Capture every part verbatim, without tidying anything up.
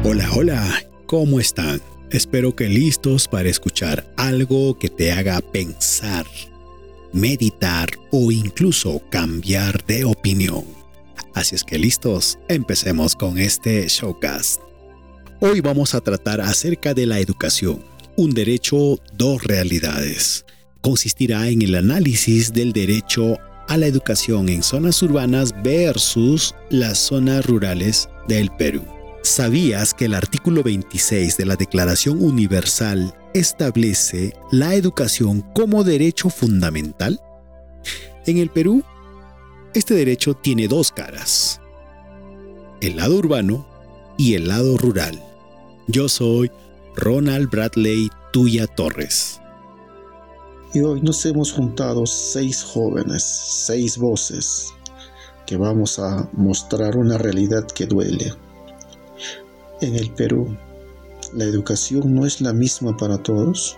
Hola, hola, ¿cómo están? Espero que listos para escuchar algo que te haga pensar, meditar o incluso cambiar de opinión. Así es que listos, empecemos con este showcast. Hoy vamos a tratar acerca de la educación, un derecho, dos realidades. Consistirá en el análisis del derecho a la educación en zonas urbanas versus las zonas rurales del Perú. ¿Sabías que el artículo veintiséis de la Declaración Universal establece la educación como derecho fundamental? En el Perú, este derecho tiene dos caras, el lado urbano y el lado rural. Yo soy Ronald Bradley Tuya Torres. Y hoy nos hemos juntado seis jóvenes, seis voces, que vamos a mostrar una realidad que duele. En el Perú, ¿la educación no es la misma para todos?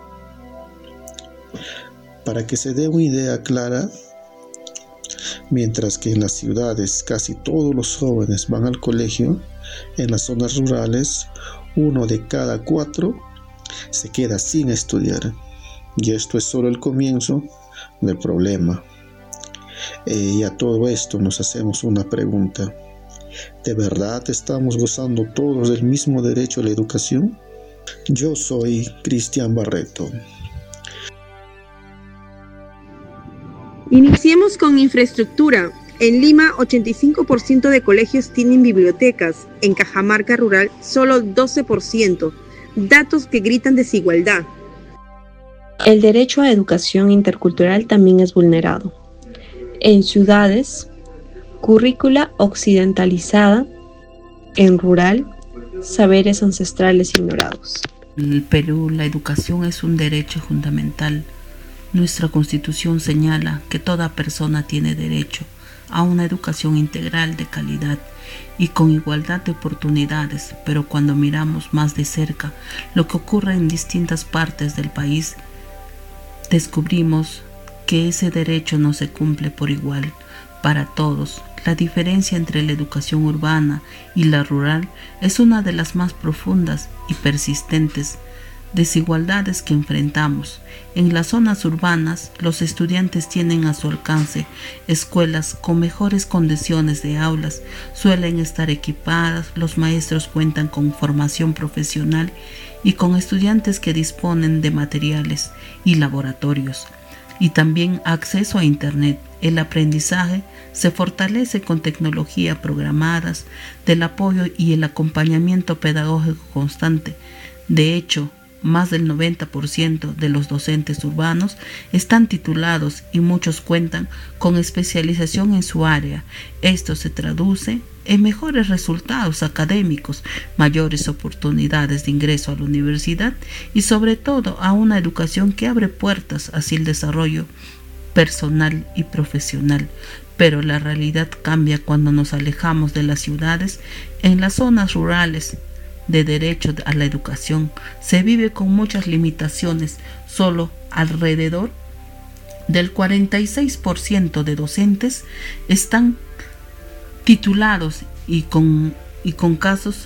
Para que se dé una idea clara, mientras que en las ciudades casi todos los jóvenes van al colegio, en las zonas rurales, uno de cada cuatro se queda sin estudiar. Y esto es solo el comienzo del problema. Eh, y a todo esto nos hacemos una pregunta. ¿De verdad estamos gozando todos del mismo derecho a la educación? Yo soy Cristian Barreto. Iniciemos con infraestructura. En Lima, ochenta y cinco por ciento de colegios tienen bibliotecas. En Cajamarca Rural, solo doce por ciento. Datos que gritan desigualdad. El derecho a educación intercultural también es vulnerado. En ciudades, currícula occidentalizada; en rural, saberes ancestrales ignorados. En el Perú, la educación es un derecho fundamental. Nuestra Constitución señala que toda persona tiene derecho a una educación integral de calidad y con igualdad de oportunidades, pero cuando miramos más de cerca lo que ocurre en distintas partes del país, descubrimos que ese derecho no se cumple por igual para todos. La diferencia entre la educación urbana y la rural es una de las más profundas y persistentes desigualdades que enfrentamos. En las zonas urbanas, los estudiantes tienen a su alcance escuelas con mejores condiciones de aulas, suelen estar equipadas, los maestros cuentan con formación profesional y con estudiantes que disponen de materiales y laboratorios, y también acceso a Internet. El aprendizaje se fortalece con tecnología programadas, del apoyo y el acompañamiento pedagógico constante. De hecho, más del noventa por ciento de los docentes urbanos están titulados y muchos cuentan con especialización en su área. Esto se traduce en mejores resultados académicos, mayores oportunidades de ingreso a la universidad y sobre todo a una educación que abre puertas hacia el desarrollo personal y profesional. Pero la realidad cambia cuando nos alejamos de las ciudades. En las zonas rurales de derecho a la educación se vive con muchas limitaciones. Solo alrededor del cuarenta y seis por ciento de docentes están titulados y con, y con casos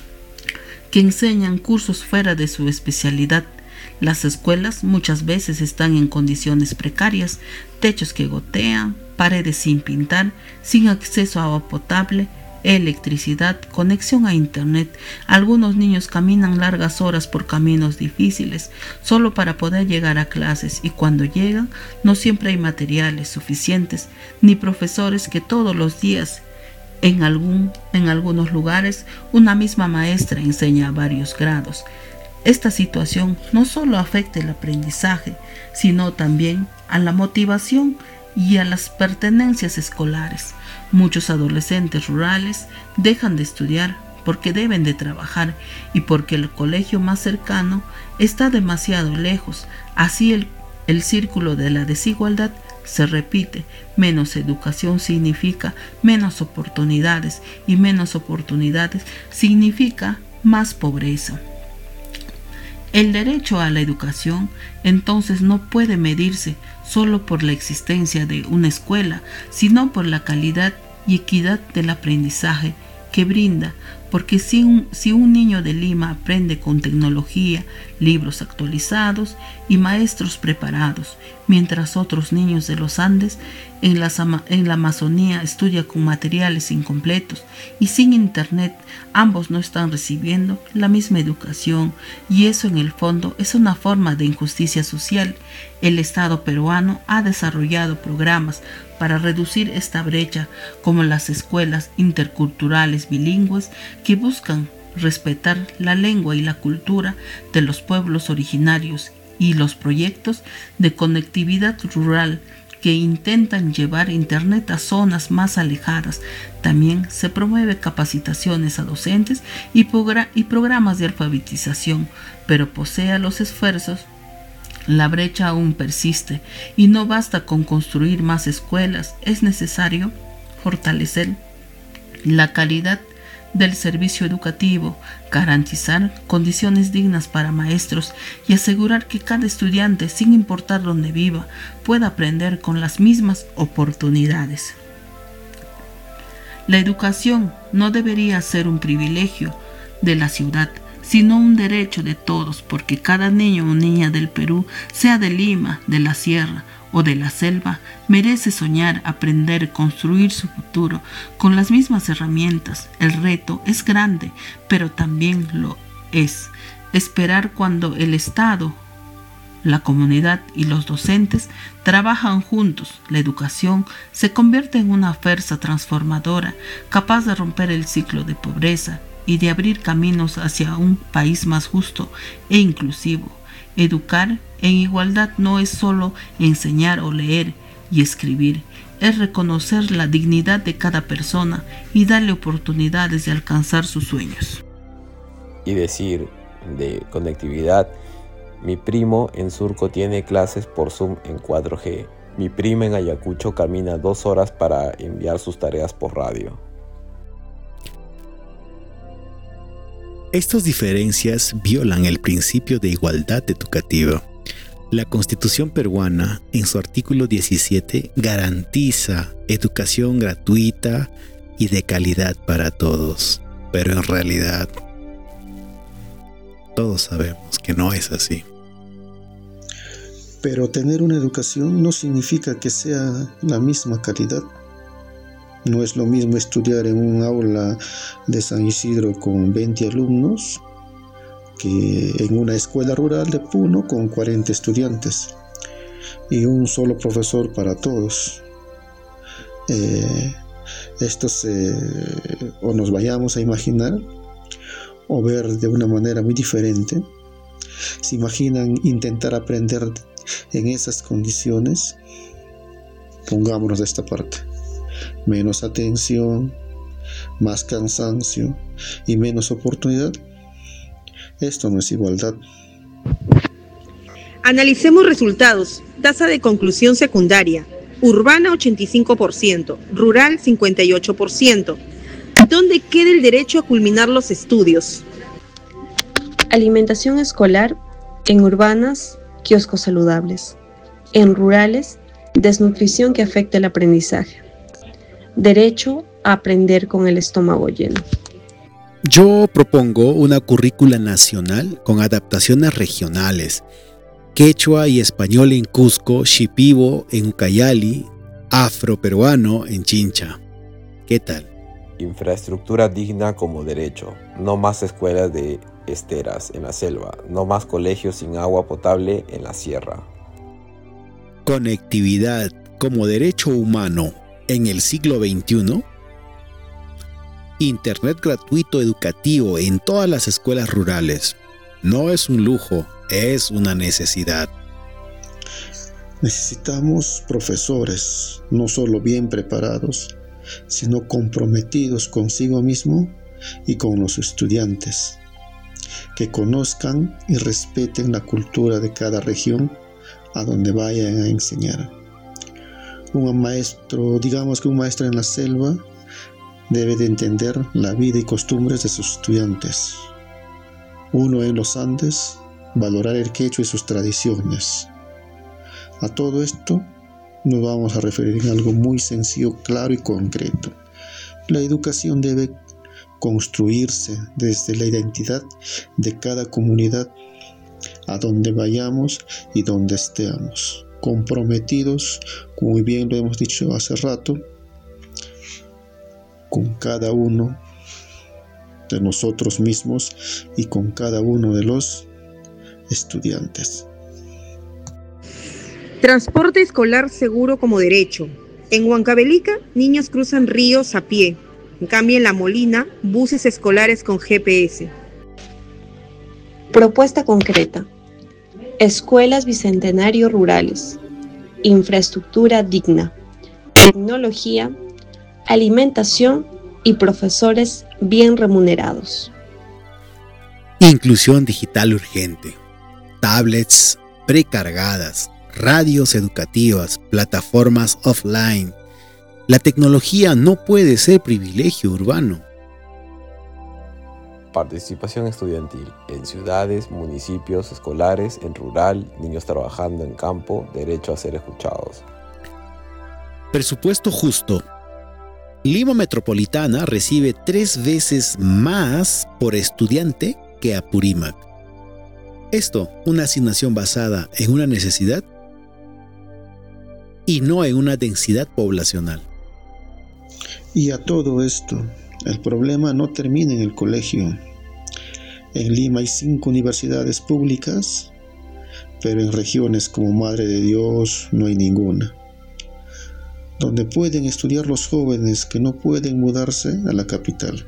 que enseñan cursos fuera de su especialidad. Las escuelas muchas veces están en condiciones precarias, techos que gotean, paredes sin pintar, sin acceso a agua potable, electricidad, conexión a internet. Algunos niños caminan largas horas por caminos difíciles solo para poder llegar a clases, y cuando llegan no siempre hay materiales suficientes ni profesores que todos los días. En, algún, en algunos lugares una misma maestra enseña a varios grados. Esta situación no solo afecta el aprendizaje, sino también a la motivación y a las pertenencias escolares. Muchos adolescentes rurales dejan de estudiar porque deben de trabajar y porque el colegio más cercano está demasiado lejos. Así el, el círculo de la desigualdad se repite. Menos educación significa menos oportunidades, y menos oportunidades significa más pobreza. El derecho a la educación entonces no puede medirse solo por la existencia de una escuela, sino por la calidad y equidad del aprendizaje que brinda, porque si un, si un niño de Lima aprende con tecnología, libros actualizados y maestros preparados, mientras otros niños de los Andes en la, en la Amazonía estudian con materiales incompletos y sin internet, ambos no están recibiendo la misma educación, y eso en el fondo es una forma de injusticia social. El Estado peruano ha desarrollado programas para reducir esta brecha, como las escuelas interculturales bilingües que buscan respetar la lengua y la cultura de los pueblos originarios, y los proyectos de conectividad rural que intentan llevar internet a zonas más alejadas. También se promueve capacitaciones a docentes y, progr- y programas de alfabetización, pero posea los esfuerzos, la brecha aún persiste y no basta con construir más escuelas. Es necesario fortalecer la calidad del servicio educativo, garantizar condiciones dignas para maestros y asegurar que cada estudiante, sin importar dónde viva, pueda aprender con las mismas oportunidades. La educación no debería ser un privilegio de la ciudad, sino un derecho de todos, porque cada niño o niña del Perú, sea de Lima, de la Sierra o de la selva, merece soñar, aprender, construir su futuro con las mismas herramientas. El reto es grande, pero también lo es esperar cuando el Estado, la comunidad y los docentes trabajan juntos. La educación se convierte en una fuerza transformadora, capaz de romper el ciclo de pobreza y de abrir caminos hacia un país más justo e inclusivo. Educar en igualdad no es solo enseñar o leer y escribir, es reconocer la dignidad de cada persona y darle oportunidades de alcanzar sus sueños. Y decir de conectividad, mi primo en Surco tiene clases por Zoom en cuatro G, mi prima en Ayacucho camina dos horas para enviar sus tareas por radio. Estas diferencias violan el principio de igualdad educativa. La Constitución peruana, en su artículo diecisiete, garantiza educación gratuita y de calidad para todos, pero en realidad todos sabemos que no es así. Pero tener una educación no significa que sea la misma calidad. No es lo mismo estudiar en un aula de San Isidro con veinte alumnos que en una escuela rural de Puno con cuarenta estudiantes y un solo profesor para todos. Eh, esto se, o nos vayamos a imaginar o ver de una manera muy diferente. ¿Se imaginan intentar aprender en esas condiciones? Pongámonos de esta parte. Menos atención, más cansancio y menos oportunidad. Esto no es igualdad. Analicemos resultados. Tasa de conclusión secundaria. Urbana ochenta y cinco por ciento, rural cincuenta y ocho por ciento. ¿Dónde queda el derecho a culminar los estudios? Alimentación escolar. En urbanas, kioscos saludables. En rurales, desnutrición que afecta el aprendizaje. Derecho a aprender con el estómago lleno. Yo propongo una currícula nacional con adaptaciones regionales. Quechua y español en Cusco, shipibo en Ucayali, afroperuano en Chincha. ¿Qué tal? Infraestructura digna como derecho. No más escuelas de esteras en la selva. No más colegios sin agua potable en la sierra. Conectividad como derecho humano en el siglo veintiuno. Internet gratuito educativo en todas las escuelas rurales. No es un lujo, es una necesidad. Necesitamos profesores no solo bien preparados, sino comprometidos consigo mismo y con los estudiantes, que conozcan y respeten la cultura de cada región a donde vayan a enseñar. Un maestro, digamos que un maestro en la selva, debe de entender la vida y costumbres de sus estudiantes. Uno en los Andes, valorar el quechua y sus tradiciones. A todo esto nos vamos a referir en algo muy sencillo, claro y concreto. La educación debe construirse desde la identidad de cada comunidad, a donde vayamos y donde estemos, comprometidos, como muy bien lo hemos dicho hace rato, con cada uno de nosotros mismos y con cada uno de los estudiantes. Transporte escolar seguro como derecho. En Huancavelica, niños cruzan ríos a pie. En cambio, en La Molina, buses escolares con G P S. Propuesta concreta. Escuelas bicentenario rurales. Infraestructura digna. Tecnología, alimentación y profesores bien remunerados. Inclusión digital urgente. Tablets precargadas, radios educativas, plataformas offline. La tecnología no puede ser privilegio urbano. Participación estudiantil en ciudades, municipios, escolares, en rural, niños trabajando en campo, derecho a ser escuchados. Presupuesto justo. Lima Metropolitana recibe tres veces más por estudiante que Apurímac. Esto, una asignación basada en una necesidad y no en una densidad poblacional. Y a todo esto, el problema no termina en el colegio. En Lima hay cinco universidades públicas, pero en regiones como Madre de Dios no hay ninguna, donde pueden estudiar los jóvenes que no pueden mudarse a la capital.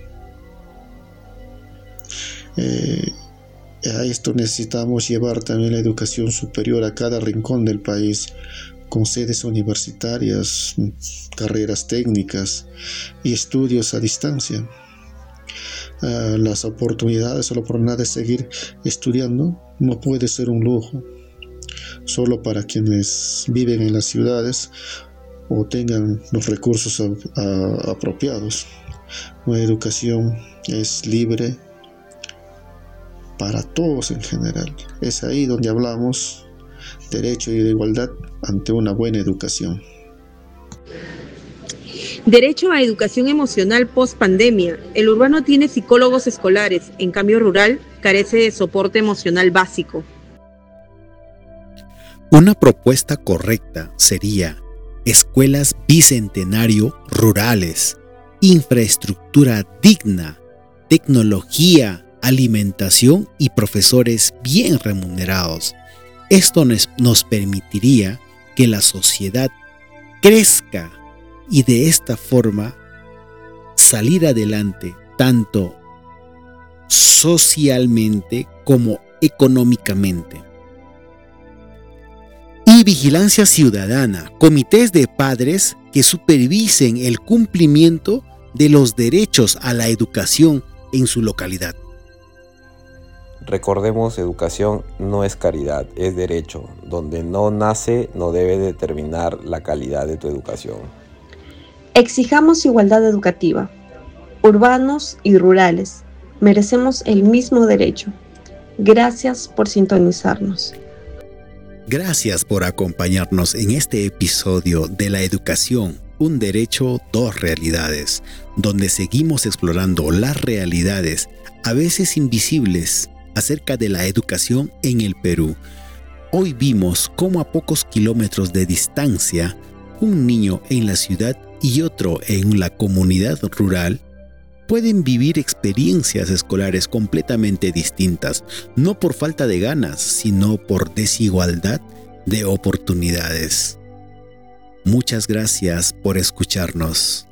Eh, a esto necesitamos llevar también la educación superior a cada rincón del país, con sedes universitarias, carreras técnicas y estudios a distancia. Uh, las oportunidades solo por nada de seguir estudiando no puede ser un lujo solo para quienes viven en las ciudades o tengan los recursos a, a, apropiados. Una educación es libre para todos en general. Es ahí donde hablamos derecho y de igualdad ante una buena educación. Derecho a educación emocional post-pandemia. El urbano tiene psicólogos escolares, en cambio rural carece de soporte emocional básico. Una propuesta correcta sería escuelas bicentenario rurales, infraestructura digna, tecnología, alimentación y profesores bien remunerados. Esto nos, nos permitiría que la sociedad crezca y de esta forma salir adelante tanto socialmente como económicamente. Y vigilancia ciudadana, comités de padres que supervisen el cumplimiento de los derechos a la educación en su localidad. Recordemos, educación no es caridad, es derecho. Donde no nace, no debe determinar la calidad de tu educación. Exijamos igualdad educativa. Urbanos y rurales merecemos el mismo derecho. Gracias por sintonizarnos. Gracias por acompañarnos en este episodio de La Educación, un derecho, dos realidades, donde seguimos explorando las realidades, a veces invisibles, acerca de la educación en el Perú. Hoy vimos cómo a pocos kilómetros de distancia, un niño en la ciudad y otro en la comunidad rural pueden vivir experiencias escolares completamente distintas, no por falta de ganas, sino por desigualdad de oportunidades. Muchas gracias por escucharnos.